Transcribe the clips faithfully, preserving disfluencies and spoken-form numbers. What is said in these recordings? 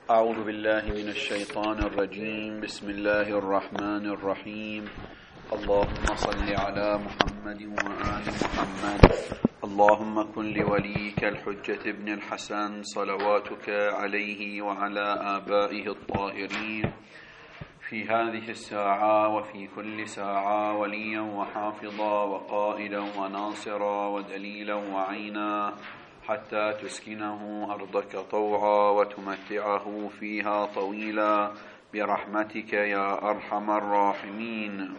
أعوذ بالله من الشيطان الرجيم. بسم الله الرحمن الرحيم. اللهم صل على محمد وآل محمد. اللهم كن لوليك الحجة ابن الحسن صلواتك عليه وعلى آبائه الطاهرين في هذه الساعة وفي كل ساعة وليا وحافظا وقائدا وناصرا ودليلا وعينا، حتى تسكنه أرضك طوعا وتمتعه فيها طويلا برحمتك يا أرحم الراحمين.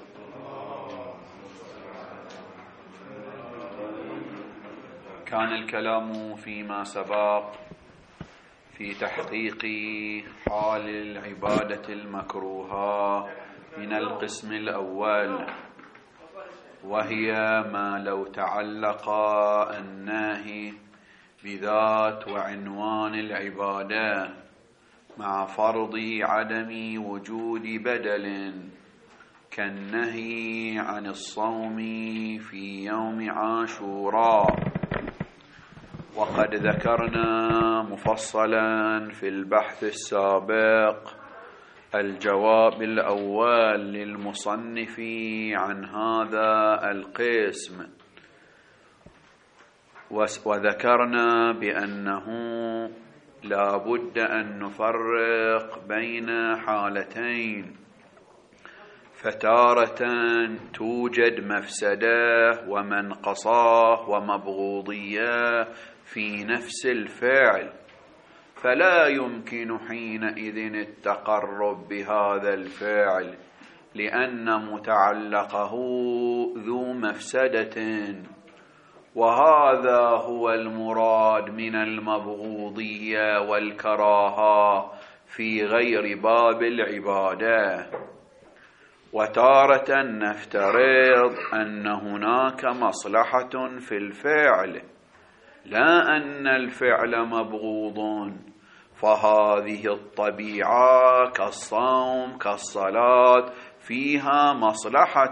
كان الكلام فيما سبق في تحقيق حال العبادة المكروهة من القسم الأول، وهي ما لو تعلق الناهي بذات وعنوان العبادة مع فرض عدم وجود بدل، كالنهي عن الصوم في يوم عاشوراء. وقد ذكرنا مفصلا في البحث السابق الجواب الأول للمصنف عن هذا القسم، وذكرنا بأنه لا بد أن نفرق بين حالتين، فتارة توجد مفسدة ومنقصة ومبغوضية في نفس الفعل، فلا يمكن حينئذ التقرب بهذا الفعل لأن متعلقه ذو مفسدة، وهذا هو المراد من المبغوضية والكراهة في غير باب العبادة. وتارة نفترض أن هناك مصلحة في الفعل، لا أن الفعل مبغوض، فهذه الطبيعة كالصوم كالصلاة فيها مصلحة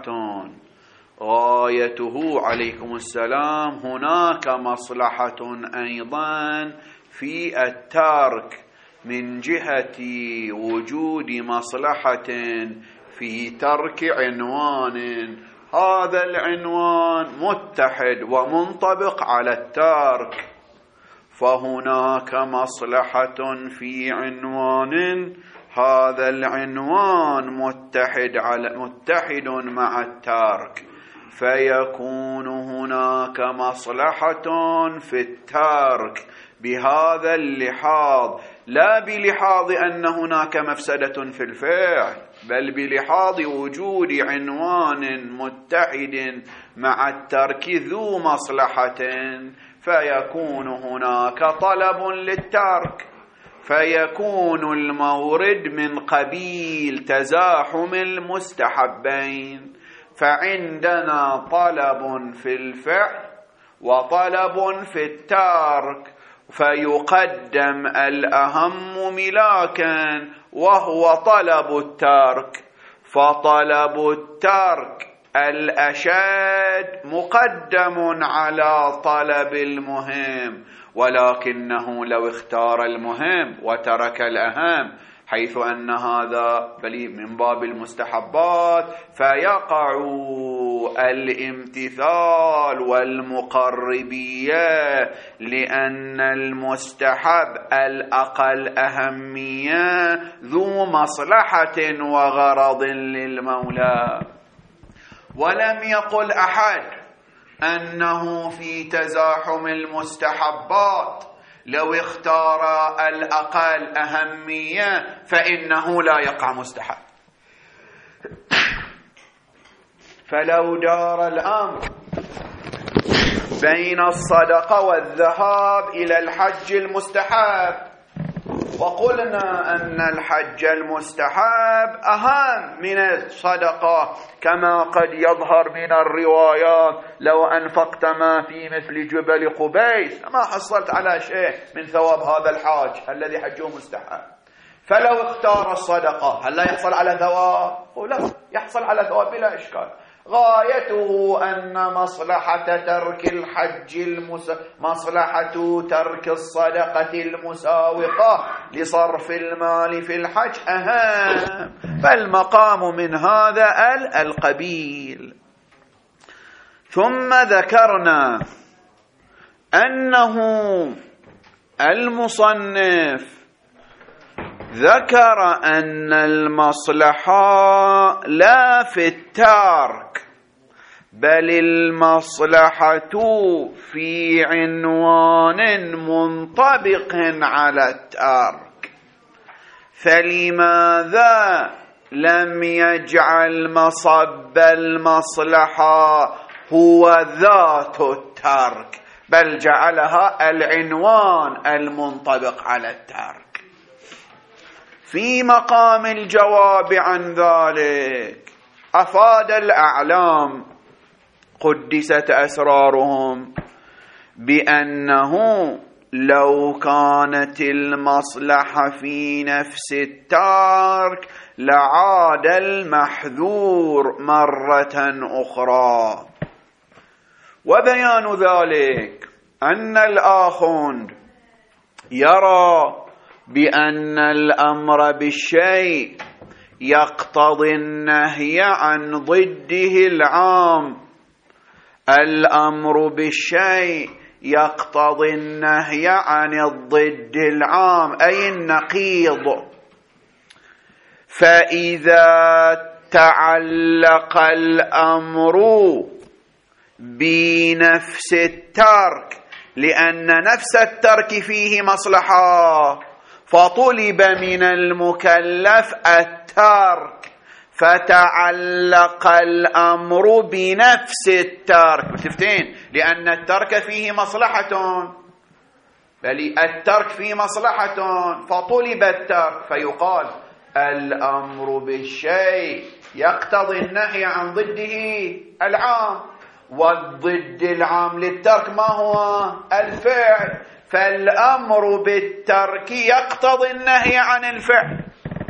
غايته عليكم السلام. هناك مصلحة أيضا في الترك من جهة وجود مصلحة في ترك عنوان، هذا العنوان متحد ومنطبق على الترك، فهناك مصلحة في عنوان، هذا العنوان متحد على متحد مع الترك، فيكون هناك مصلحة في الترك بهذا اللحاظ، لا بلحاظ أن هناك مفسدة في الفعل، بل بلحاظ وجود عنوان متحد مع الترك ذو مصلحة، فيكون هناك طلب للترك، فيكون المورد من قبيل تزاحم المستحبين، فعندنا طلب في الفعل وطلب في الترك، فيقدم الأهم ملاكا وهو طلب الترك، فطلب الترك الأشد مقدم على طلب المهم، ولكنه لو اختار المهم وترك الأهم، حيث أن هذا بل من باب المستحبات، فيقع الامتثال والمقربية، لأن المستحب الأقل أهمية ذو مصلحة وغرض للمولى. ولم يقل أحد أنه في تزاحم المستحبات لو اختار الأقل أهمية فإنه لا يقع مستحب. فلو دار الأمر بين الصدقة والذهاب إلى الحج المستحب، وقلنا أن الحج المستحب أهم من الصدقة كما قد يظهر من الروايات، لو أنفقت ما في مثل جبل قبيس ما حصلت على شيء من ثواب هذا الحاج الذي حجه مستحب. فلو اختار الصدقة هل لا يحصل على ثواب؟ لا، يحصل على ثواب بلا إشكال. غايته أن مصلحة ترك الحج المس... مصلحة ترك الصدقة المساوقة لصرف المال في الحج أهم، فالمقام من هذا القبيل. ثم ذكرنا أنه المصنف ذكر أن المصلحة لا في الترك، بل المصلحة في عنوان منطبق على الترك، فلماذا لم يجعل مصب المصلحة هو ذات الترك، بل جعلها العنوان المنطبق على الترك؟ في مقام الجواب عن ذلك أفاد الأعلام قدست أسرارهم بأنه لو كانت المصلحة في نفس الترك لعاد المحذور مرة أخرى. وبيان ذلك أن الآخوند يرى بأن الأمر بالشيء يقتضي النهي عن ضده العام، الأمر بالشيء يقتضي النهي عن الضد العام أي النقيض، فإذا تعلق الأمر بنفس الترك لأن نفس الترك فيه مصلحة فطلب من المكلف الترك فتعلق الأمر بنفس الترك، تفتين لأن الترك فيه مصلحة، بل الترك فيه مصلحة فطلب الترك، فيقال الأمر بالشيء يقتضي النهي عن ضده العام، والضد العام للترك ما هو؟ الفعل، فالأمر بالترك يقتضي النهي عن الفعل،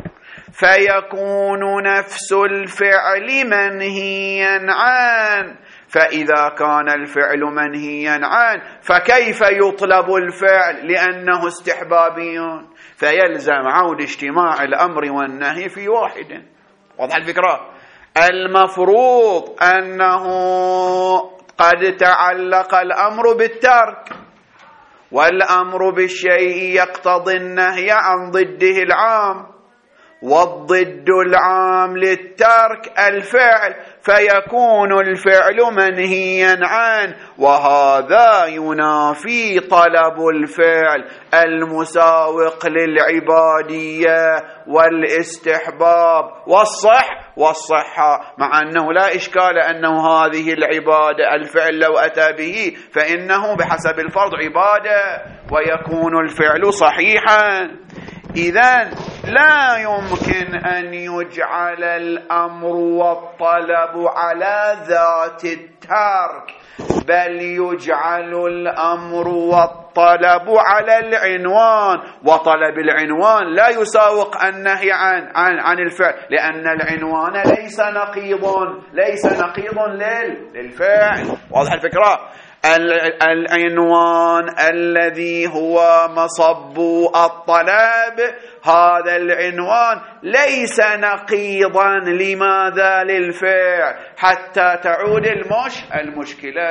فيكون نفس الفعل منهيا عنه، فإذا كان الفعل منهيا عنه فكيف يطلب الفعل؟ لأنه استحبابي، فيلزم عود اجتماع الأمر والنهي في واحد. واضح الفكرة؟ المفروض أنه قد تعلق الأمر بالترك، والأمر بالشيء يقتضي النهي عن ضده العام، والضد العام للترك الفعل، فيكون الفعل منهيا عنه، وهذا ينافي طلب الفعل المساوق للعبادية والاستحباب والصح والصحة، مع أنه لا إشكال أنه هذه العبادة الفعل لو أتى به فإنه بحسب الفرض عبادة ويكون الفعل صحيحا. إذن لا يمكن أن يجعل الأمر والطلب على ذات الترك، بل يجعل الأمر والطلب على العنوان، وطلب العنوان لا يساوق النهي عن عن عن الفعل، لأن العنوان ليس نقيض ليس نقيض للفعل. واضح الفكرة؟ العنوان الذي هو مصب الطلب، هذا العنوان ليس نقيضا لماذا؟ للفعل، حتى تعود المش المشكلة.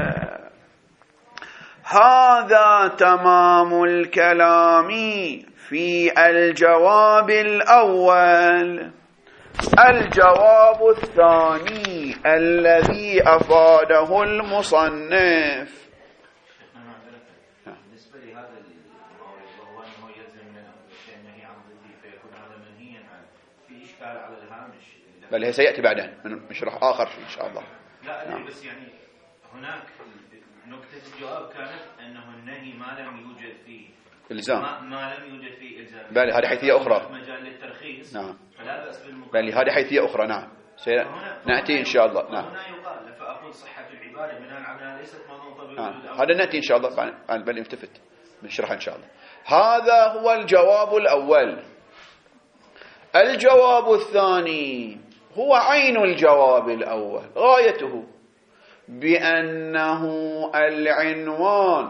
هذا تمام الكلام في الجواب الأول. الجواب الثاني الذي أفاده المصنف بالنسبة لهذا المورد وهو أنه يلزم من النهي عن ضده فيكون هذا منهيا عنه، في إشكال على الهامش، بل هي سيأتي بعدين من مشرح آخر إن شاء الله. لا أدري، بس يعني هناك نقطة الجواب كانت أنه النهي ما لم يوجد فيه إلزام، ما, ما لم يوجد فيه إلزام، بل هذه حيثية أخرى، مجال للترخيص، نعم، فلا بأس بالمقابل، بل هذه حيثية أخرى، نعم نأتي إن شاء الله. نعم، هنا يقال فأقول صحة العبادة بناء على ليست منوطة بوجود آه. هذا نأتي إن شاء الله، بل نلتفت بنشرح إن شاء الله. هذا هو الجواب الأول. الجواب الثاني هو عين الجواب الأول، غايته بأنه العنوان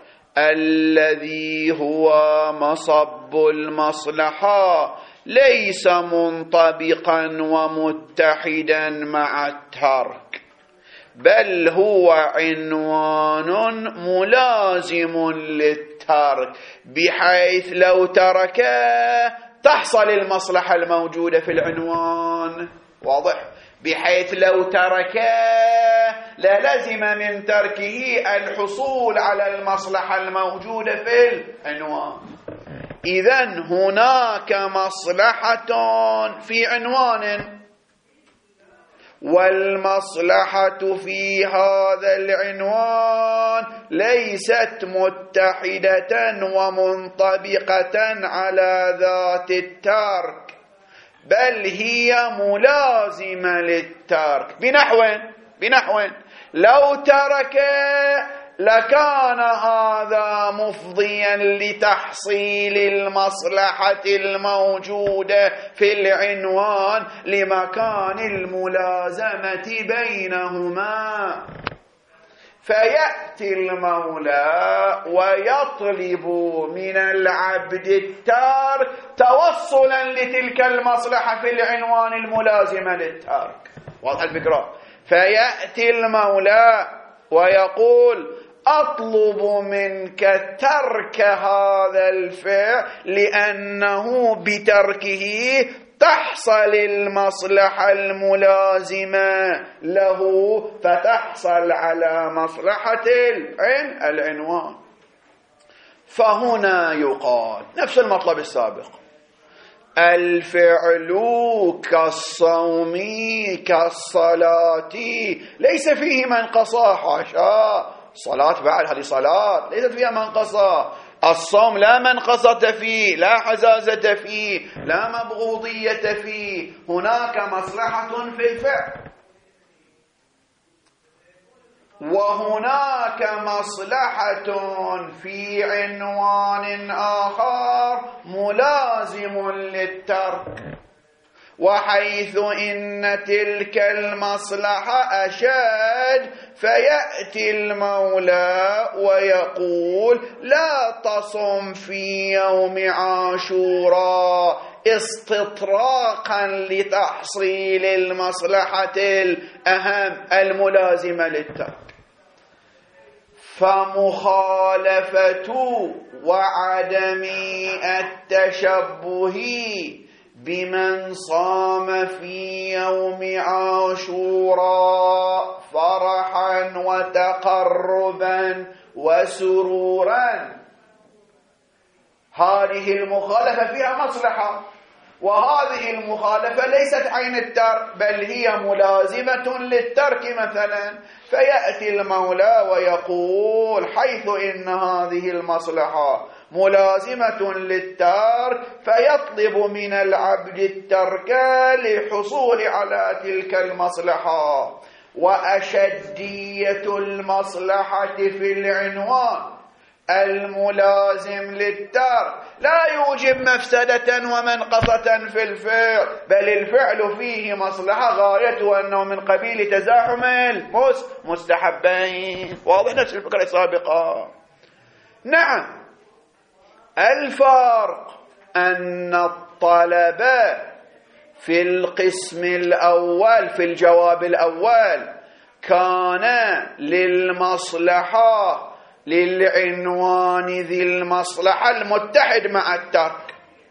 الذي هو مصب المصلحة ليس منطبقا ومتحدا مع الترك، بل هو عنوان ملازم للترك، بحيث لو تركه تحصل المصلحة الموجودة في العنوان. واضح؟ بحيث لو تركه للزم من تركه الحصول على المصلحة الموجودة في العنوان. إذن هناك مصلحة في عنوان، والمصلحة في هذا العنوان ليست متحدة ومنطبقة على ذات الترك، بل هي ملازمة للترك. بنحو بنحو لو ترك لكان هذا مفضيا لتحصيل المصلحة الموجودة في العنوان لمكان الملازمة بينهما، فيأتي المولى ويطلب من العبد الترك توصلا لتلك المصلحة في العنوان الملازمة للترك. واضح الفكرة؟ فيأتي المولى ويقول أطلب منك ترك هذا الفعل لأنه بتركه تحصل المصلحة الملازمة له، فتحصل على مصلحة العين العنوان. فهنا يقال نفس المطلب السابق: الفعل كالصوم كالصلاة ليس فيه منقصة، حاشا، الصلاة بعد هذه صلاة ليست فيها منقصة، الصوم لا منقصة فيه، لا حزازة فيه، لا مبغوضية فيه، هناك مصلحة في الفعل، وهناك مصلحة في عنوان آخر ملازم للترك، وحيث إن تلك المصلحة أشد فيأتي المولى ويقول لا تصم في يوم عاشوراء استطراقا لتحصيل المصلحة الأهم الملازمة للترك. فمخالفة وعدم التشبه بمن صام في يوم عاشوراء فرحا وتقربا وسرورا، هذه المخالفة فيها مصلحة، وهذه المخالفة ليست عين الترك بل هي ملازمة للترك مثلا. فيأتي المولى ويقول حيث إن هذه المصلحة ملازمة للترك فيطلب من العبد الترك للحصول على تلك المصلحة. وأشدية المصلحة في العنوان الملازم للترك لا يوجب مفسدة ومنقصة في الفعل، بل الفعل فيه مصلحة غايته أنه من قبيل تزاحم المستحبين. واضح نفس الفكرة السابقة. نعم، الفرق أن الطلب في القسم الأول في الجواب الأول كان للمصلحة للعنوان ذي المصلحة المتحد مع الترك،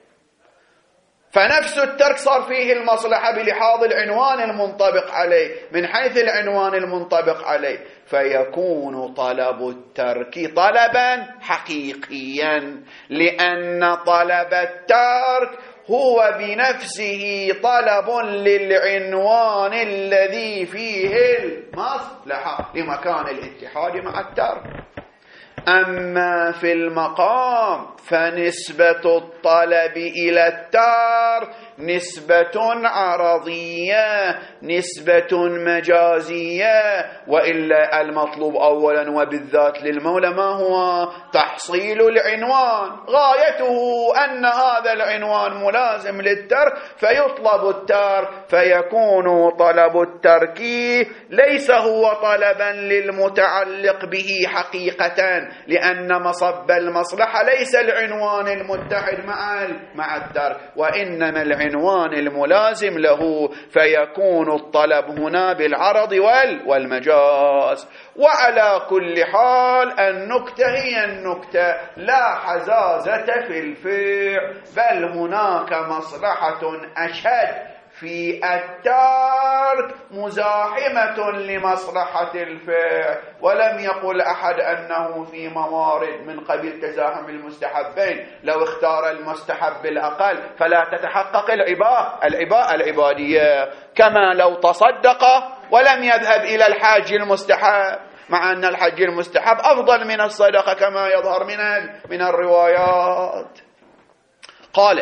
فنفس الترك صار فيه المصلحة بلحاظ العنوان المنطبق عليه من حيث العنوان المنطبق عليه، فيكون طلب الترك طلبا حقيقيا، لأن طلب الترك هو بنفسه طلب للعنوان الذي فيه المصلحة لمكان الاتحاد مع الترك. أما في المقام فنسبة الطلب إلى التار نسبة عرضية نسبة مجازية، وإلا المطلوب أولا وبالذات للمولى ما هو؟ تحصيل العنوان، غايته أن هذا العنوان ملازم للترك فيطلب الترك، فيكون طلب الترك ليس هو طلبا للمتعلق به حقيقة، لأن مصب المصلحة ليس العنوان المتحد مع مع الترك، وإنما العنوان الملازم له، فيكون الطلب هنا بالعرض والمجاز. وعلى كل حال النكتة هي النكتة، لا حزازة في الفعل، بل هناك مصلحة أشد في الترك مزاحمة لمصلحة الفعل، ولم يقل أحد أنه في موارد من قبيل تزاحم المستحبين لو اختار المستحب الأقل فلا تتحقق العباء العباء العبادية، كما لو تصدق ولم يذهب إلى الحاج المستحب، مع أن الحج المستحب أفضل من الصدقة كما يظهر من من الروايات. قال: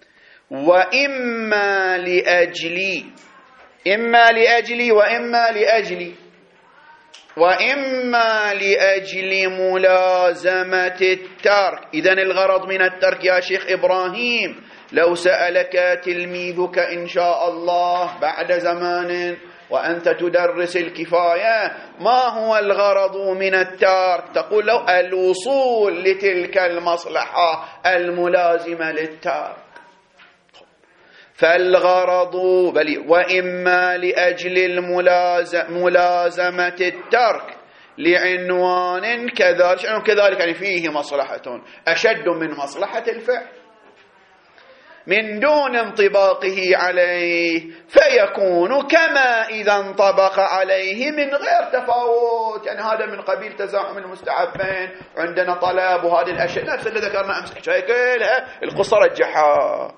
وإما لأجلي إما لأجلي وإما لأجلي وإما لأجل ملازمة الترك. إذن الغرض من الترك يا شيخ إبراهيم، لو سألك تلميذك إن شاء الله بعد زمان وأنت تدرس الكفاية ما هو الغرض من الترك، تقول له الوصول لتلك المصلحة الملازمة للترك. فالغرض بل وإما لأجل ملازمة الترك لعنوان كذلك كذلك يعني فيه مصلحة أشد من مصلحة الفعل من دون انطباقه عليه، فيكون كما إذا انطبق عليه من غير تفاوت. يعني هذا من قبيل تزاحم المستحبين، عندنا طلب وهذه الأشياء نفس اللي ذكرنا أمس شكلها القصة رجحها،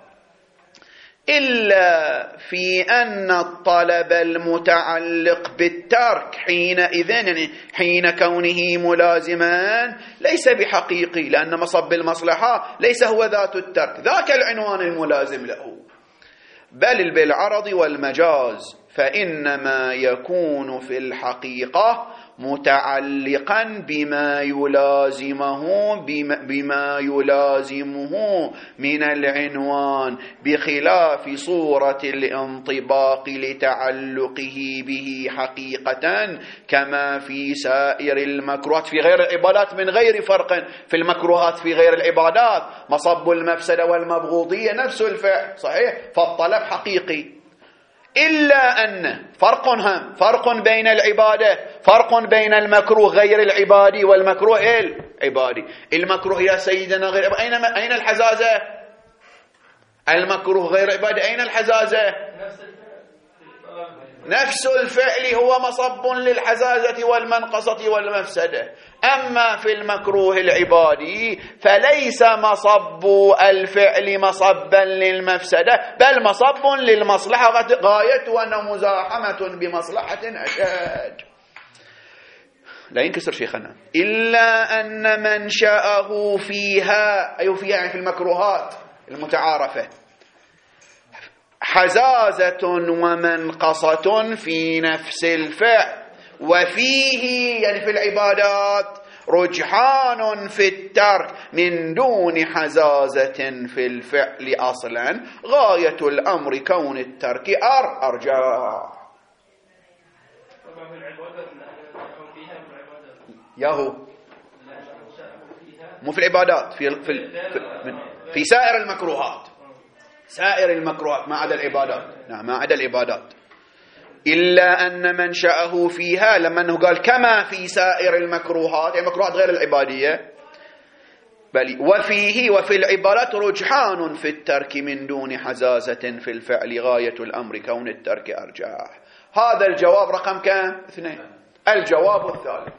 إلا في أن الطلب المتعلق بالترك حينئذ يعني حين كونه ملازما ليس بحقيقي، لأن مصب المصلحة ليس هو ذات الترك، ذاك العنوان الملازم له، بل بالعرض والمجاز، فإنما يكون في الحقيقة متعلقا بما يلازمه بما يلازمه من العنوان، بخلاف صورة الانطباق لتعلقه به حقيقة كما في سائر المكروهات في غير العبادات، من غير فرق في المكروهات في غير العبادات مصب المفسدة والمبغوضية نفس الفعل صحيح، فالطلب حقيقي، إلا أن فرق هم فرق بين العبادة فرق بين المكروه غير العبادي والمكروه العبادي. المكروه يا سيدنا غير أين أين الحزازة؟ المكروه غير عبادي أين الحزازة؟ نفس الفعل هو مصب للحزازة والمنقصة والمفسدة. أما في المكروه العبادي فليس مصب الفعل مصبا للمفسدة، بل مصب للمصلحة، غايته أنه مزاحمة بمصلحة أشد. لا ينكسر شيخنا. إلا أن منشأه فيها أي فيها يعني في المكروهات المتعارفة حزازة ومنقصة في نفس الفعل، وفيه يعني في العبادات رجحان في الترك من دون حزازة في الفعل أصلا، غاية الأمر كون الترك أر أرجع. ياهو مو في العبادات في في في, في سائر المكروهات سائر المكروهات ما عدا العبادات، نعم ما عدا العبادات. إلا أن منشأه فيها لما أنه قال كما في سائر المكروهات يعني مكروهات غير العبادية، بل وفيه وفي العبادات رجحان في الترك من دون حزازة في الفعل، غاية الأمر كون الترك أرجح. هذا الجواب رقم كم؟ اثنين. الجواب الثالث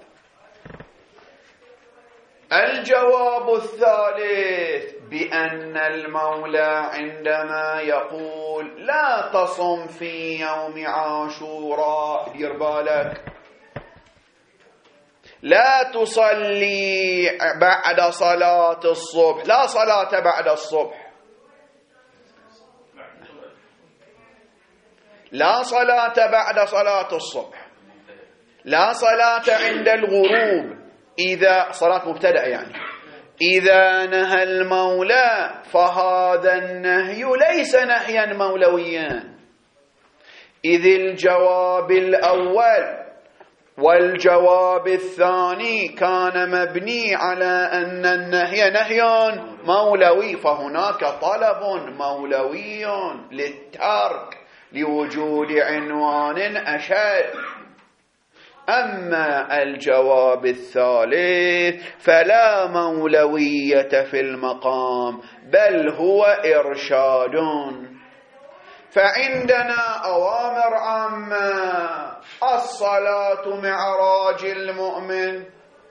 الجواب الثالث بأن المولى عندما يقول لا تصم في يوم عاشوراء، دير بالك لا تصلي بعد صلاة الصبح، لا صلاة بعد الصبح، لا صلاة بعد صلاة الصبح، لا صلاة عند الغروب، إذا صلاة مبتدأ يعني إذا نهى المولى فهذا النهي ليس نهيا مولويا، إذ الجواب الأول والجواب الثاني كان مبني على أن النهي نهي مولوي، فهناك طلب مولوي للترك لوجود عنوان أشد. أما الجواب الثالث فلا مولوية في المقام بل هو إرشاد. فعندنا أوامر عامة: الصلاة معراج المؤمن،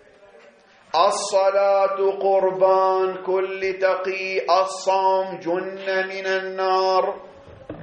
الصلاة قربان كل تقي، الصوم جنة من النار.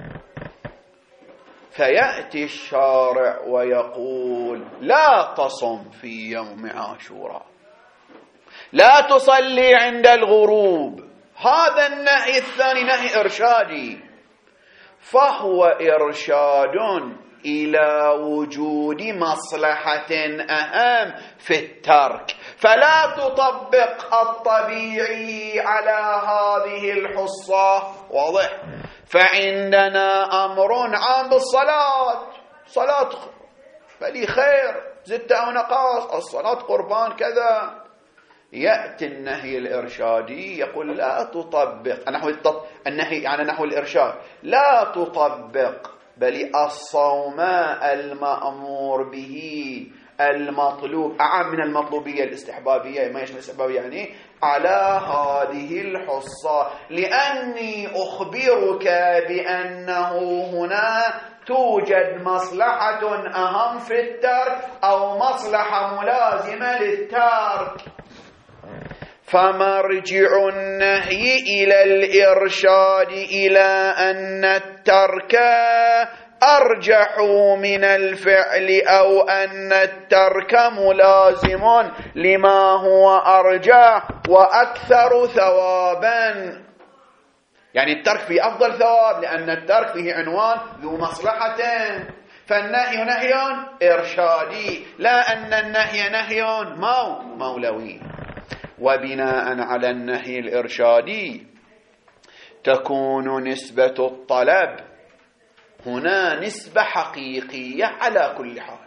فيأتي الشارع ويقول: لا تصم في يوم عاشوراء، لا تصلي عند الغروب. هذا النهي الثاني نهي إرشادي، فهو إرشاد إلى وجود مصلحة أهم في الترك، فلا تطبق الطبيعي على هذه الحصة. واضح؟ فعندنا أمر عام بالصلاة، صلاة فلي خير زدت أو نقاص، الصلاة قربان كذا. يأتي النهي الإرشادي يقول: لا تطبق نحو النهي يعني نحو الإرشاد، لا تطبق بل الصوم المأمور به المطلوب أعم من المطلوبية الاستحبابية، ما يشمل الاستحبابية يعني، على هذه الحصة، لأني أخبرك بأنه هنا توجد مصلحة أهم في الترك أو مصلحة ملازمة للترك. فمرجع النهي إلى الإرشاد إلى أن الترك أرجح من الفعل أو أن الترك ملازم لما هو أرجح وأكثر ثوابا. يعني الترك فيه أفضل ثواب لأن الترك فيه عنوان ذو مصلحة، فالنهي نهي إرشادي لا أن النهي نهي مو مولوي. وبناء على النهي الإرشادي تكون نسبة الطلب هنا نسبة حقيقية على كل حال،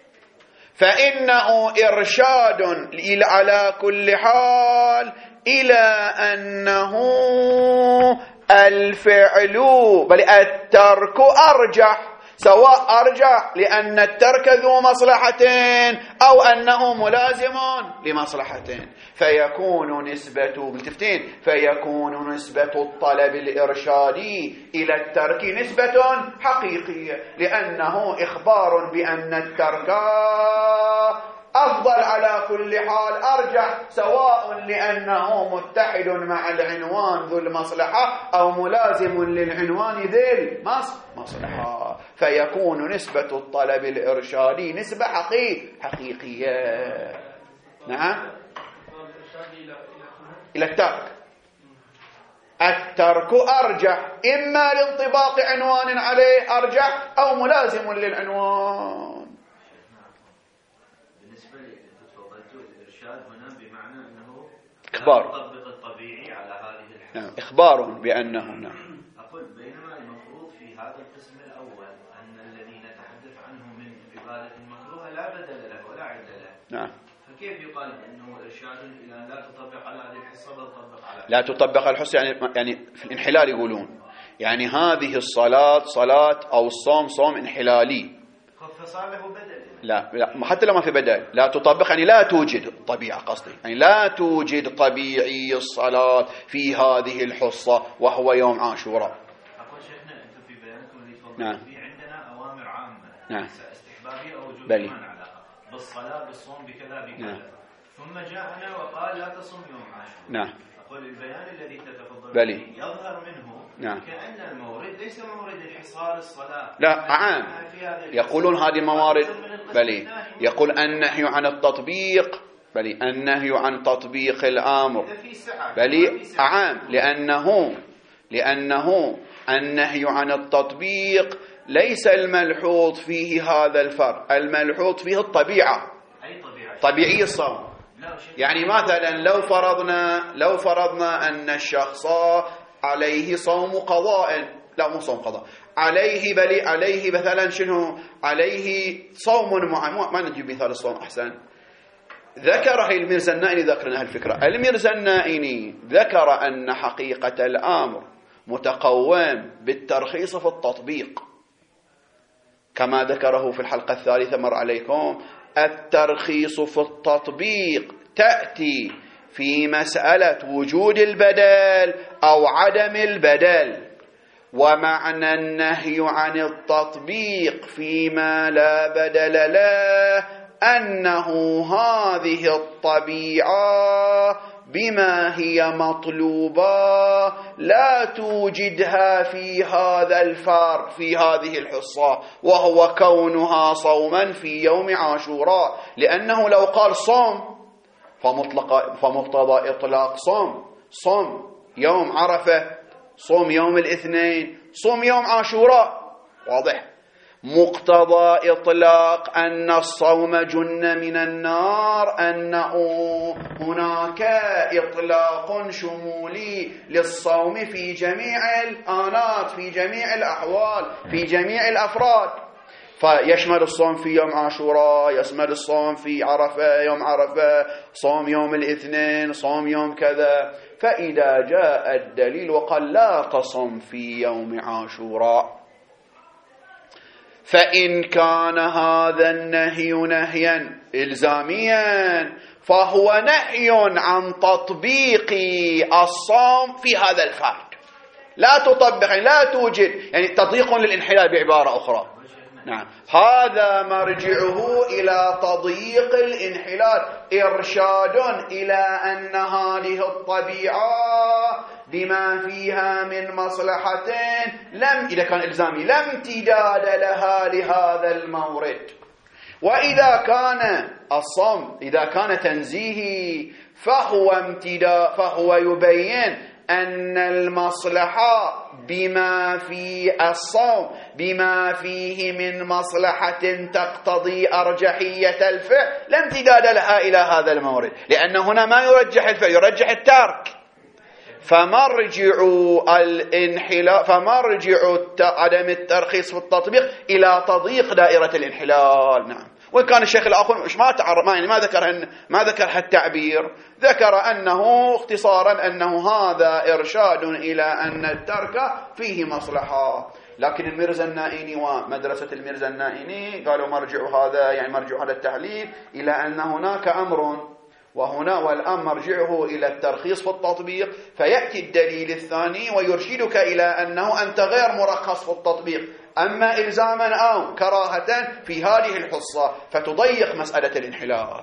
فإنه إرشاد على كل حال إلى أنه الفعل بل الترك أرجح، سواء أرجح لأن الترك ذو مصلحتين أو أنه ملازم لمصلحتين، فيكون نسبة بالتفتين فيكون نسبة الطلب الإرشادي إلى الترك نسبة حقيقية، لأنه إخبار بأن الترك أفضل على كل حال أرجح، سواء لأنه متحد مع العنوان ذو المصلحة أو ملازم للعنوان ذي المصلحة، فيكون نسبة الطلب الإرشادي نسبة حقيقية حقيقية. نعم، إلى الترك. الترك أرجح إما لانطباق عنوان عليه أرجح أو ملازم للعنوان. إخبار تطبق الطبيعي على هذه الحالة. نعم، إخبار بأنه نعم. أقول بينما المفروض في هذا القسم الأول أن الذي نتحدث عنه من عبادة مكروهة لا بدل له ولا عدل له. نعم. فكيف يقال أنه إرشاد إلى أن لا تطبق على هذه الحصة بل تطبق على لا تطبق الحصة يعني يعني في الانحلال يقولون، يعني هذه الصلاة صلاة أو الصوم صوم انحلالي، فصار له بدل. لا, لا حتى لو ما في بدل لا تطبق، يعني لا توجد طبيعة، قصدي يعني لا توجد طبيعي الصلاة في هذه الحصة وهو يوم عاشوراء. أقول شيخنا أنتم في بيانكم اللي تفضلوا نعم. فيه عندنا أوامر عامة نعم. استحبابية أو وجوبية بلي. ما علاقة بالصلاة بالصوم بكذا بكذا. نعم. ثم جاءنا وقال لا تصوم يوم عاشوراء. نعم. أقول البيان الذي تتفضل بلي. فيه يظهر منه نعم. كأن المورد ليس مورد الحصار الصلاة، لا عام، يقولون هذه موارد، بل يقول النهي عن التطبيق، بل النهي عن تطبيق الأمر، بل عام، لأنه لأنه النهي عن التطبيق ليس الملحوظ فيه هذا الفرق، الملحوظ فيه الطبيعة، أي طبيعة؟ طبيعي الصوم. يعني مثلا لو فرضنا لو فرضنا أن الشخص عليه صوم قضاء، لا مو صوم قضاء، عليه بل عليه مثلا شنو، عليه صوم معين، ما نجيب مثال الصوم أحسن. ذكر الميرزا النائني، ذكرنا هالفكرة، الميرزا النائني ذكر أن حقيقة الأمر متقوم بالترخيص في التطبيق، كما ذكره في الحلقة الثالثة مر عليكم. الترخيص في التطبيق تأتي في مسألة وجود البدل أو عدم البدل، ومعنى النهي عن التطبيق فيما لا بدل له أنه هذه الطبيعة بما هي مطلوبة لا توجدها في هذا الفار في هذه الحصة، وهو كونها صوما في يوم عاشوراء. لأنه لو قال صوم فمطلق فمقتضى إطلاق صوم صوم يوم عرفة، صوم يوم الاثنين، صوم يوم عاشوراء، واضح. مقتضى إطلاق أن الصوم جنة من النار أنه هناك إطلاق شمولي للصوم في جميع الآنات، في جميع الأحوال، في جميع الأفراد، فيشمل الصوم في يوم عاشوراء، يشمل الصوم في عرفة يوم عرفة، صوم يوم الاثنين، صوم يوم كذا. فإذا جاء الدليل وقال لا تصم في يوم عاشوراء، فإن كان هذا النهي نهيا إلزاميا فهو نهي عن تطبيق الصوم في هذا الفرد، لا تطبق، لا توجد، يعني تضييق للانحلال بعبارة أخرى. نعم، هذا مرجعه إلى تضييق الانحلال، إرشاد إلى أن هذه الطبيعة بما فيها من مصلحة لم إذا كان إلزامي لا امتداد لها لهذا المورد. وإذا كان الصوم إذا كان تنزيهي فهو امتداد، فهو يبين أن المصلحة بما في الصوم بما فيه من مصلحة تقتضي أرجحية الفعل لا امتداد لها إلى هذا المورد، لأن هنا ما يرجح الفعل، يرجح الترك. فمرجع الانحلال فمرجع عدم الترخيص في التطبيق إلى تضييق دائرة الانحلال. نعم. وإن كان الشيخ الآخر مش ما تعرف ما يعني ما ذكر ما ذكر هالتعبير، ذكر أنه اختصارا أنه هذا إرشاد إلى أن الترك فيه مصلحة. لكن الميرزا النائني ومدرسة الميرزا النائني قالوا مرجع هذا يعني مرجع هذا التحليل إلى أن هناك أمر، وهنا والآن مرجعه إلى الترخيص في التطبيق، فيأتي الدليل الثاني ويرشدك إلى أنه أنت غير مرخص في التطبيق، أما إلزاما أو كراهة في هذه الحصة فتضيق مسألة الانحلال.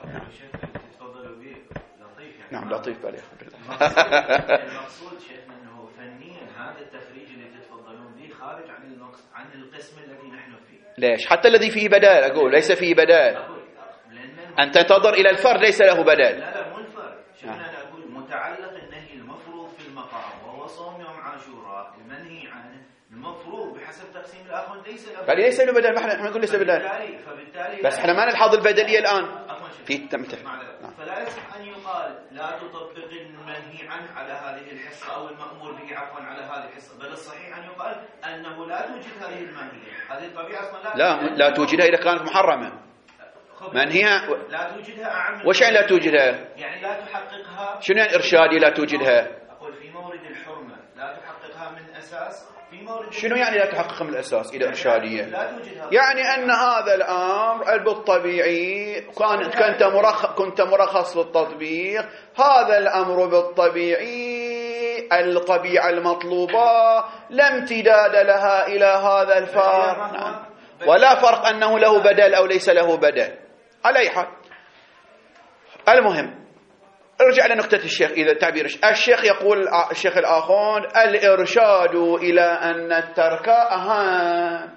نعم لطيف بالله. المقصود شيخنا أنه فنيا هذا التخريج اللي تتفضلون به خارج عن النقص عن القسم الذي نحن فيه. ليش؟ حتى الذي فيه بدل أقول ليس فيه بدل، أنت تنظر إلى الفرد ليس له بدل. لا لا مو الفرد، شوفنا أنا أقول متعلق النهي المفروض في المقام وهو صوم يوم عاشوراء، المنهي عنه المفروض بحسب تقسيم الآخر ليس له بدل. ليس له بدل، ما احنا نقول ليس بدل، فبالتالي, فبالتالي بس احنا ما نلحظ البدلية الآن في تمثل. فلا يصح أن يقال لا تطبق المنهي عنه على هذه الحصة أو المأمور به عفوا على هذه الحصة، بل الصحيح أن يقال أنه لا توجد هذه المنهية، هذه الطبيعة أصلا لا لا, لا توجدها إذا كانت محرمة. منهية لا توجدها أعم. وش يعني لا توجدها؟ يعني لا تحققها. شنو يعني إرشادي لا توجدها؟ أقول في مورد الحرمة لا تحققها من أساس، في مورد شنو يعني لا تحققها من الأساس إذا إرشادية؟ لا توجدها. يعني أن هذا الأمر بالطبيعي كان كنت مرخص كنت مرخص للتطبيق، هذا الأمر بالطبيعي الطبيعة المطلوبة لا امتداد لها إلى هذا الفار. نعم. ولا فرق أنه له بدل أو ليس له بدل على أي حال. المهم ارجع لنقطة الشيخ. إذا تعبير الشيخ يقول الشيخ الآخون الإرشاد إلى أن الترك أهم.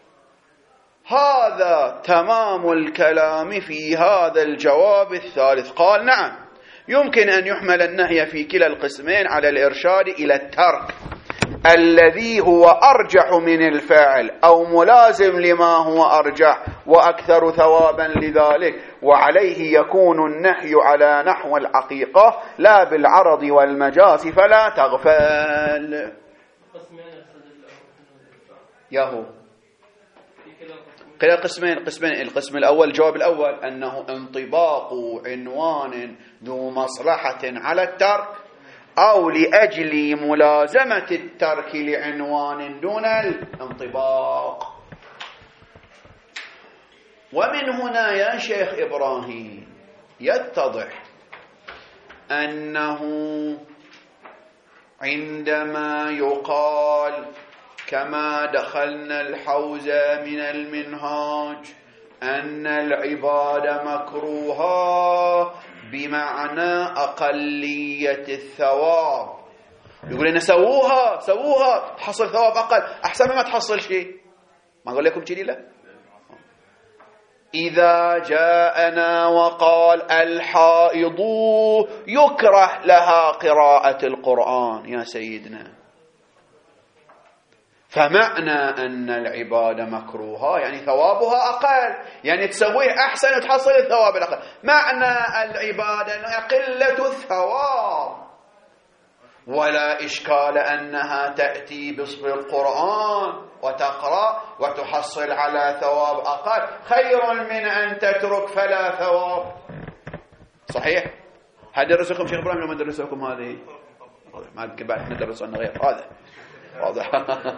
هذا تمام الكلام في هذا الجواب الثالث. قال نعم يمكن أن يحمل النهي في كلا القسمين على الإرشاد إلى الترك الذي هو أرجح من الفاعل أو ملازم لما هو أرجح وأكثر ثوابا لذلك، وعليه يكون النحي على نحو الحقيقة لا بالعرض والمجاز فلا تغفل. ياهو كلا قسمين قسمين القسم الأول الجواب الأول أنه انطباق عنوان ذو مصلحة على الترك أو لأجل ملازمة الترك لعنوان دون الانطباق. ومن هنا يا شيخ إبراهيم يتضح أنه عندما يقال كما دخلنا الحوزة من المنهاج أن العبادة مكروهة بمعنى أقلية الثواب، يقول لنا سووها سووها تحصل ثواب أقل أحسن ما تحصل شيء. ما أقول لكم كذي؟ لا. إذا جاءنا وقال الحائض يكره لها قراءة القرآن يا سيدنا، فمعنى أن العبادة مكروهة يعني ثوابها أقل، يعني تسويه أحسن وتحصل الثواب الأقل. معنى العبادة أنها قلة الثواب، ولا إشكال أنها تأتي باسم القرآن وتقرأ وتحصل على ثواب أقل خير من أن تترك فلا ثواب. صحيح؟ هل درسكم شيخ إبراهيم لما درسكم هذه؟ ما بعد ندرس أنه غير هذا واضح.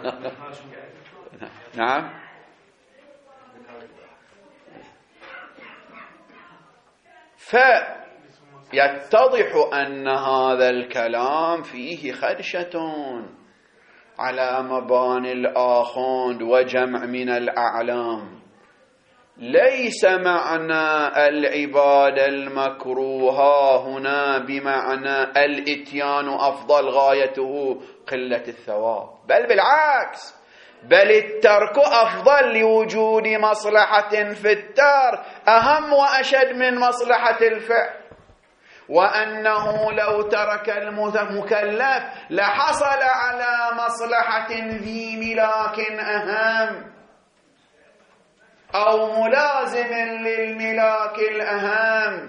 نعم. فيتضح أن هذا الكلام فيه خدشة على مباني الآخوند وجمع من الأعلام. ليس معنى العبادة المكروهة هنا بمعنى الاتيان أفضل غايته قلة الثواب، بل بالعكس، بل الترك أفضل لوجود مصلحة في الترك أهم وأشد من مصلحة الفعل، وأنه لو ترك المكلف لحصل على مصلحة ذي ملاك أهم أو ملازم للملاك الأهم.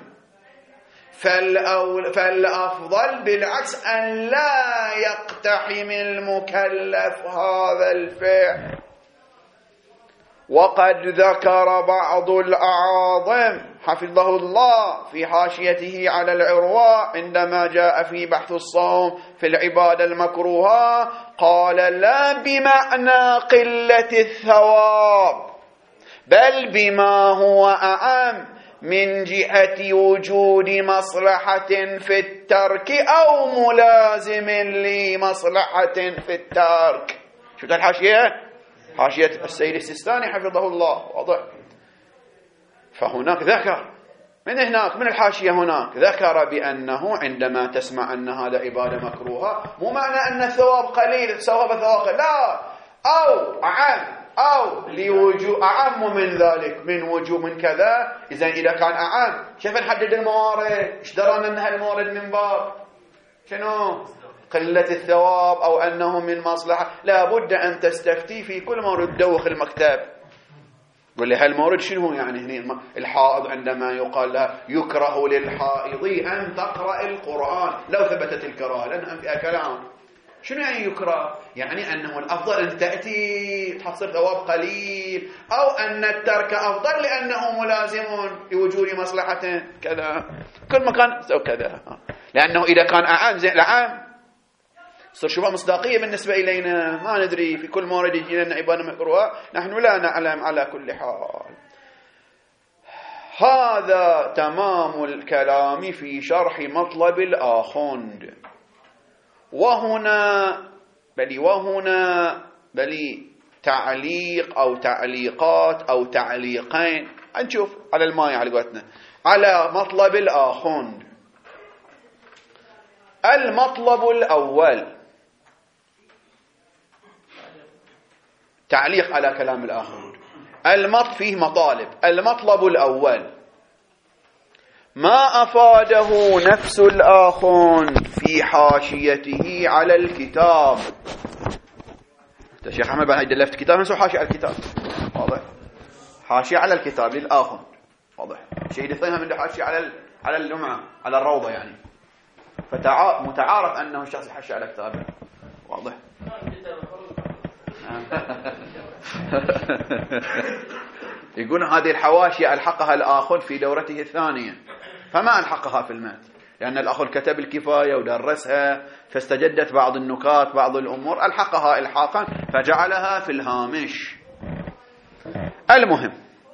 فالأفضل بالعكس أن لا يقتحم المكلف هذا الفعل. وقد ذكر بعض الأعاظم حفظه الله في حاشيته على العرواء عندما جاء في بحث الصوم في العبادة المكروهة قال لا بمعنى قلة الثواب بل بما هو أعم من جهة وجود مصلحة في الترك أو ملازم لمصلحة في الترك. شو الحاشية؟ حاشية السيد السيستاني حفظه الله، واضح. فهناك ذكر من هناك من الحاشية هناك ذكر بأنه عندما تسمع أن هذا عبادة مكروهة مو معنى أن الثواب قليل ثواب ثواب، لا، أو أعم أو لوجوب أعم من ذلك من وجوب من كذا. إذا إذا كان أعم كيف نحدد الموارد؟ إيش درنا أن هالموارد من باب شنو؟ قلة الثواب أو أنه من مصلحة. لا بد أن تستفتي في كل مورد دوخ المكتب. قل لي هالمورد شنو يعني؟ هنا الحائض عندما يقال لها يكره للحائض أن تقرأ القرآن لو ثبتت الكراهة لأنها فيها كلام. شنو يعني يكره؟ يعني أنه الأفضل أن تأتي تحصل ثواب قليل، أو أن الترك أفضل لأنه ملازم لوجود مصلحة كذا. كل مكان أو كذا، لأنه إذا كان أعام زين العام صار شبه مصداقية بالنسبة إلينا. ما ندري في كل مورد يجينا لنا عبادة مكروهة نحن لا نعلم على كل حال. هذا تمام الكلام في شرح مطلب الآخوند. وهنا بل وهنا بل تعليق أو تعليقات أو تعليقين نشوف على الماء على قولتنا على مطلب الآخوند. المطلب الأول تعليق على كلام الآخر. المط فيه مطالب. المطلب الأول ما أفاده نفس الآخون في حاشيته على الكتاب. الشيخ أحمد بن هيدا لفت كتاب نسو حاشية على الكتاب، واضح، حاشية على الكتاب للآخون، واضح. شيء يفهمها من حاشية على على اللمعة على الروضة يعني، فمتعارف أنه الشخص يحاشي على كتابه، واضح. يقول هذه الحواشي ألحقها الآخر في دورته الثانية، فما ألحقها في المات، لأن الأخر كتب الكفاية ودرسها، فاستجدت بعض النكات بعض الأمور ألحقها إلحاقا فجعلها في الهامش. المهم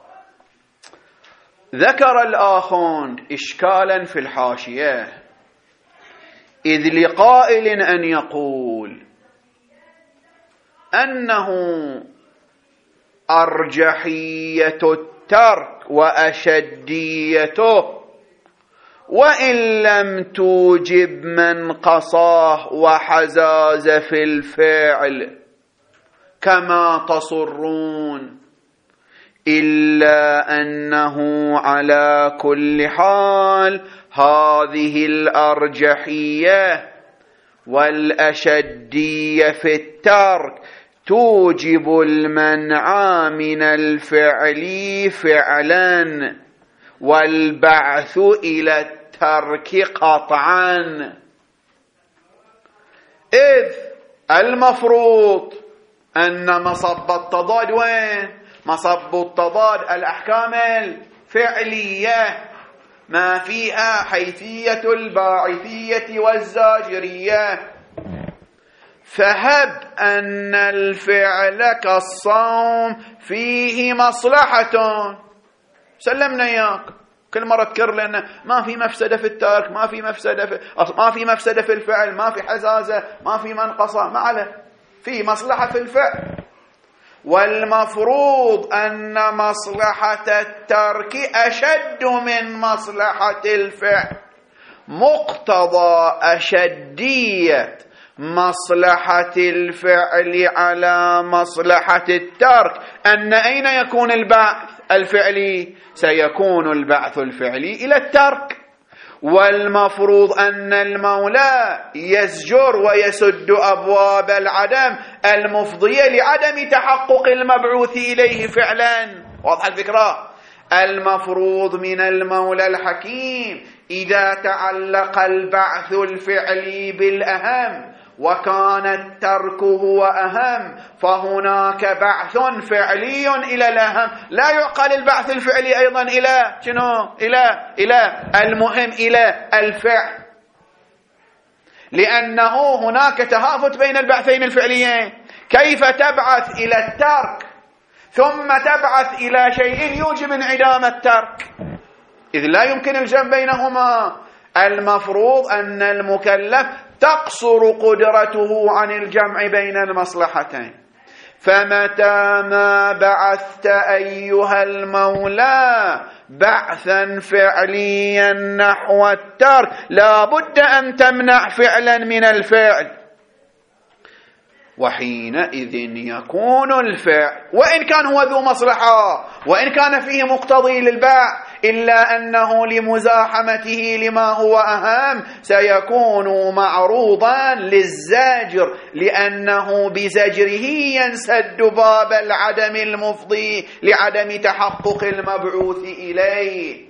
ذكر الآخر إشكالا في الحاشية، إذ لقائل أن يقول أنه أرجحية الترك وأشديته وإن لم توجب منقصه وحزاز في الفعل كما تصرون، إلا أنه على كل حال هذه الأرجحية والأشدية في الترك توجب المنع من الفعل فعلا والبعث إلى الترك قطعا، إذ المفروض أن مصب التضاد وين؟ مصب التضاد الأحكام الفعلية ما فيها حيثية الباعثية والزاجرية، فهب أن الفعل كالصوم فيه مصلحة، سلمنا إياك كل مرة تكرر لنا ما في مفسدة في الترك، ما في مفسدة في ما في مفسدة في الفعل، ما في حزازة، ما في منقصة، ما عليه، في مصلحة في الفعل. والمفروض أن مصلحة الترك أشد من مصلحة الفعل، مقتضى أشدية مصلحة الفعل على مصلحة الترك أن أين يكون البعث الفعلي؟ سيكون البعث الفعلي إلى الترك. والمفروض أن المولى يزجر ويسد أبواب العدم المفضية لعدم تحقق المبعوث إليه فعلا، واضح الفكرة؟ المفروض من المولى الحكيم إذا تعلق البعث الفعلي بالأهم وكان الترك هو أهم فهناك بعث فعلي إلى الأهم، لا يعقل البعث الفعلي أيضا إلى شنو؟ إلى إلى المهم إلى الفعل، لأنه هناك تهافت بين البعثين الفعليين. كيف تبعث إلى الترك ثم تبعث إلى شيء يوجب انعدام الترك؟ إذ لا يمكن الجمع بينهما. المفروض أن المكلف تقصر قدرته عن الجمع بين المصلحتين، فمتى ما بعثت أيها المولى بعثا فعليا نحو الترك لا بد أن تمنع فعلا من الفعل، وحينئذ يكون الفعل وإن كان هو ذو مصلحة وإن كان فيه مقتضي للبعث إلا أنه لمزاحمته لما هو أهم سيكون معروضا للزاجر، لأنه بزجره ينسد باب العدم المفضي لعدم تحقق المبعوث إليه.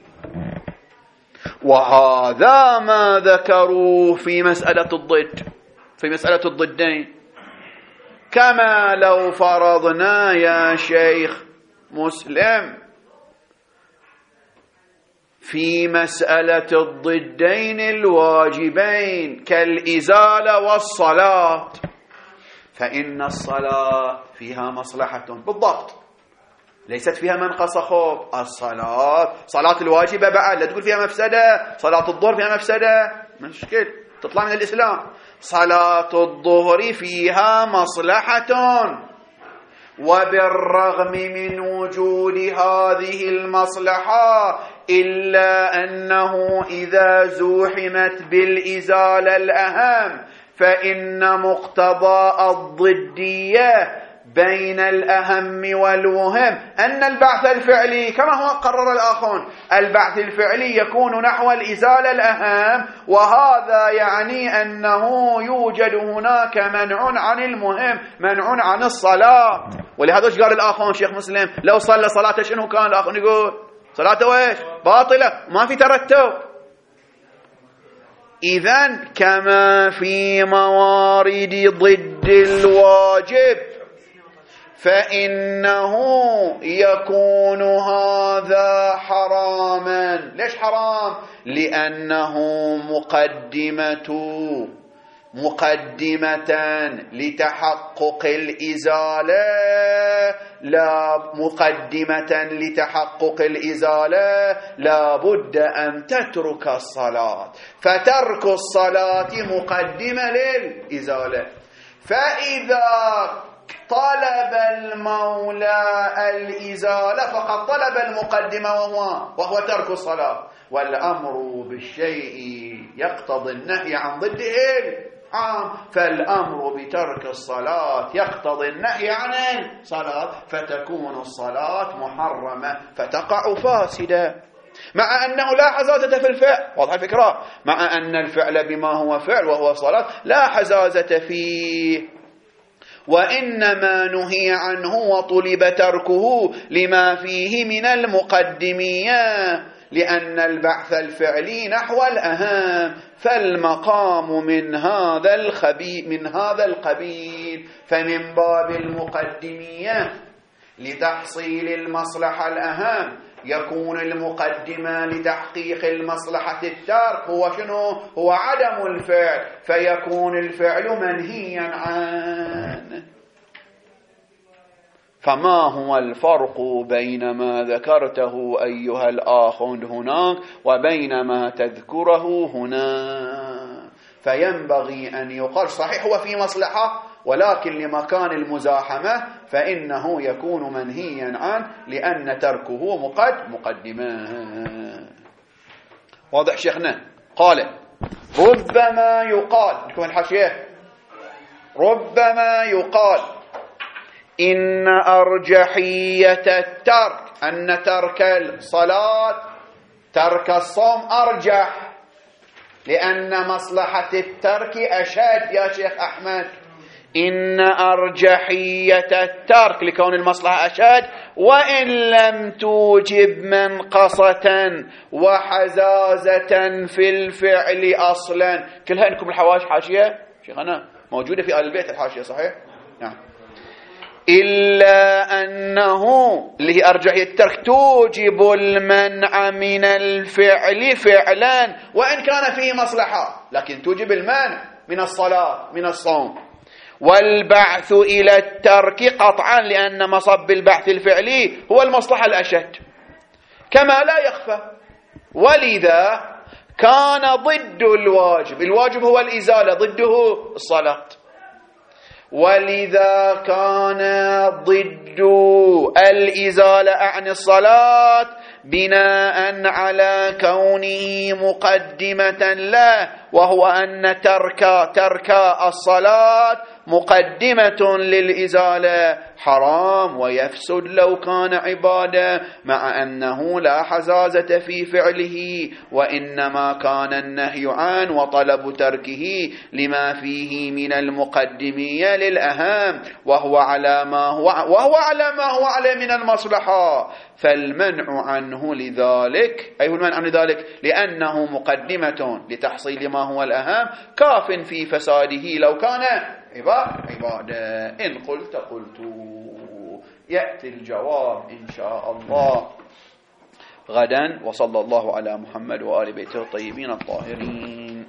وهذا ما ذكروا في مسألة الضد، في مسألة الضدين. كما لو فرضنا يا شيخ مسلم في مسألة الضدين الواجبين كالإزالة والصلاة، فإن الصلاة فيها مصلحة بالضبط، ليست فيها منقص خوف. الصلاة صلاة الواجبة بعد لا تقول فيها مفسدة، صلاة الظهر فيها مفسدة مشكل تطلع من الإسلام. صلاة الظهر فيها مصلحة وبالرغم من وجود هذه المصلحة إلا أنه إذا زوحمت بالإزالة الأهم فإن مقتضى الضدية بين الأهم والمهم أن البعث الفعلي كما هو قرر الآخرون البعث الفعلي يكون نحو الإزالة الأهم، وهذا يعني أنه يوجد هناك منع عن المهم، منع عن الصلاة. ولهذا ايش قال الآخرون شيخ مسلم؟ لو صلى صلاة شنو كان الآخرون يقول؟ صلاته ايش؟ باطلة، ما في ترتب. إذن كما في موارد ضد الواجب فإنه يكون هذا حراما. ليش حرام؟ لأنه مقدمة مقدمة لتحقق الإزالة، لا مقدمة لتحقق الإزالة لا بد أن تترك الصلاة، فترك الصلاة مقدمة للإزالة. فإذا طلب المولى الإزالة فقد طلب المقدمة وهو, وهو ترك الصلاة، والأمر بالشيء يقتضي النهي عن ضده العام، فالأمر بترك الصلاة يقتضي النهي عن الصلاة، فتكون الصلاة محرمة فتقع فاسدة، مع أنه لا حزازة في الفعل. واضح الفكرة؟ مع أن الفعل بما هو فعل وهو صلاة لا حزازة فيه، وإنما نهي عنه وطلب تركه لما فيه من المقدمية، لأن البعث الفعلي نحو الأهم، فالمقام من هذا الخبيث من هذا القبيل، فمن باب المقدمية لتحصيل المصلحة الأهم يكون المقدمة لتحقيق المصلحة الترك هو شنو؟ هو عدم الفعل، فيكون الفعل منهيا عنه. فما هو الفرق بين ما ذكرته أيها الأخ هناك وبين ما تذكره هنا؟ فينبغي أن يقال صحيح هو في مصلحة، ولكن لمكان المزاحمة فإنه يكون منهيا عنه لأن تركه مقد مقدمة. واضح شيخنا؟ قال ربما يقال لكم الحاشية، ربما يقال إن أرجحية الترك أن ترك الصلاة ترك الصوم أرجح، لأن مصلحة الترك أشد يا شيخ أحمد. إن أرجحية الترك لكون المصلحة أشد وإن لم توجب منقصة وحزازة في الفعل أصلا. كلها إنكم الحواش حاشية شيخنا موجودة في آل البيت الحاشية صحيح؟ نعم. إلا أنه اللي هي أرجحية الترك توجب المنع من الفعل فعلا وإن كان فيه مصلحة، لكن توجب المنع من الصلاة من الصوم. والبعث إلى الترك قطعا لأن مصب البعث الفعلي هو المصلحة الأشد كما لا يخفى، ولذا كان ضد الواجب، الواجب هو الإزالة ضده الصلاة، ولذا كان ضد الإزالة عن الصلاة بناء على كونه مقدمة له، وهو أن ترك ترك الصلاة مقدمة للإزالة حرام ويفسد لو كان عبادة، مع أنه لا حزازة في فعله، وإنما كان النهي عنه وطلب تركه لما فيه من المقدمية للأهم، وهو على ما هو وهو على ما هو عليه من المصلحة، فالمنع عنه لذلك أي المنع عن ذلك لأنه مقدمة لتحصيل ما هو الأهم كاف في فساده لو كان عبادة. إن قلت قلت. يأتي الجواب إن شاء الله غدا. وصلى الله على محمد وآل بيته الطيبين الطاهرين.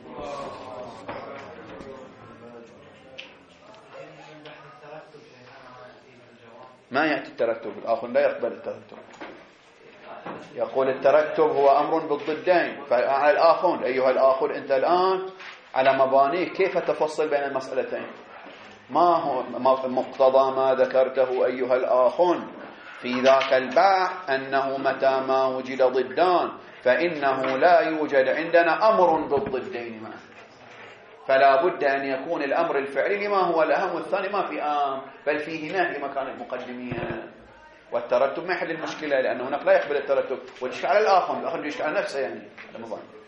ما يأتي الترتب، الآخر لا يقبل الترتب، يقول الترتب هو أمر بالضدين. فعلى الآخر أيها الآخر أنت الآن على مبانيك كيف تفصل بين المسألتين؟ ما هو مقتضى ما ذكرته أيها الآخون في ذاك البحث أنه متى ما وجد ضدان فإنه لا يوجد عندنا أمر بالضدين معا، فلا بد أن يكون الأمر الفعلي لما هو الأهم والثاني ما في آم، بل فيه نهي مكان المقدمية. والترتب ما يحل المشكلة، لأنه هناك لا يقبل الترتب والإشكال على الآخر، الآخر يشكل على نفسه يعني هذا مظاهر.